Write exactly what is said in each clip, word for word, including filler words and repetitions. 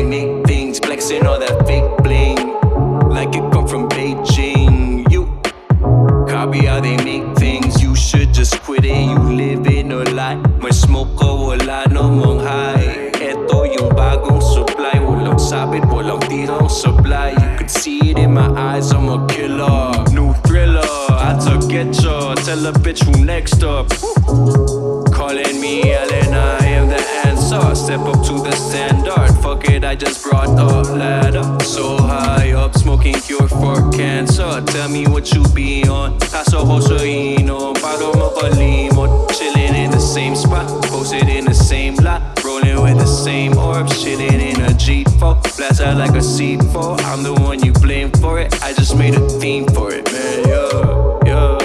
make things, flexing all that fake bling, like it come from Beijing. You copy how they make things, you should just quit it. You live in a lie, may smoke ka, wala namang high. Eto yung bagong supply, walang sabit, walang tirang supply. You could see it in my eyes, I'm a killer. New thriller, I took it ya. Tell a bitch who next up. Calling me Allen, I am the answer. Step up to the standard, fuck it, I just brought a ladder. So high up, smoking cure for cancer. Tell me what you be on, kaso ko sa inom, para makalimot. Chilling in the same spot, posted in the same lot, rolling with the same orbs, chilling in a G four, blast out like a C four. I'm the one you blame for it, I just made a theme for it, man, yeah, yeah.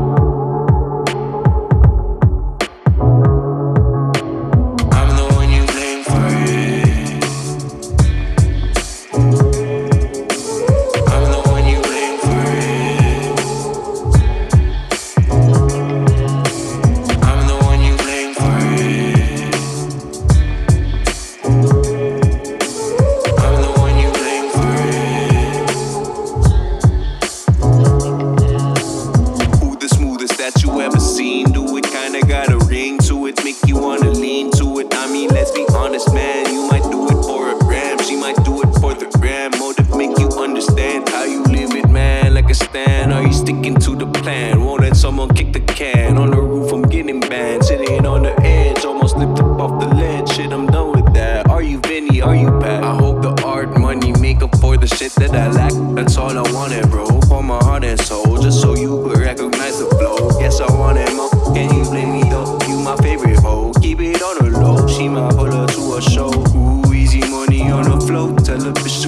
That you ever seen, do it kinda got a ring to it, make you wanna lean to it. I mean, let's be honest, man, you might do it for a gram, she might do it for the gram. Motive make you understand how you live it, man, like a stand. Are you sticking to the plan? Won't let someone kick the can on the roof, I'm getting banned. Sitting on the edge, almost lifted up off the ledge. Shit, I'm done with that. Are you Vinny, are you Pat? I hope the art money make up for the shit that I lack. That's all I wanted, bro, for my heart and soul, just so you could recognize the flow. Guess I want it more. Can you blame me though? You my favorite hoe. Keep it on the low. She might pull her to a show. Ooh, easy money on the float. Tell a bitch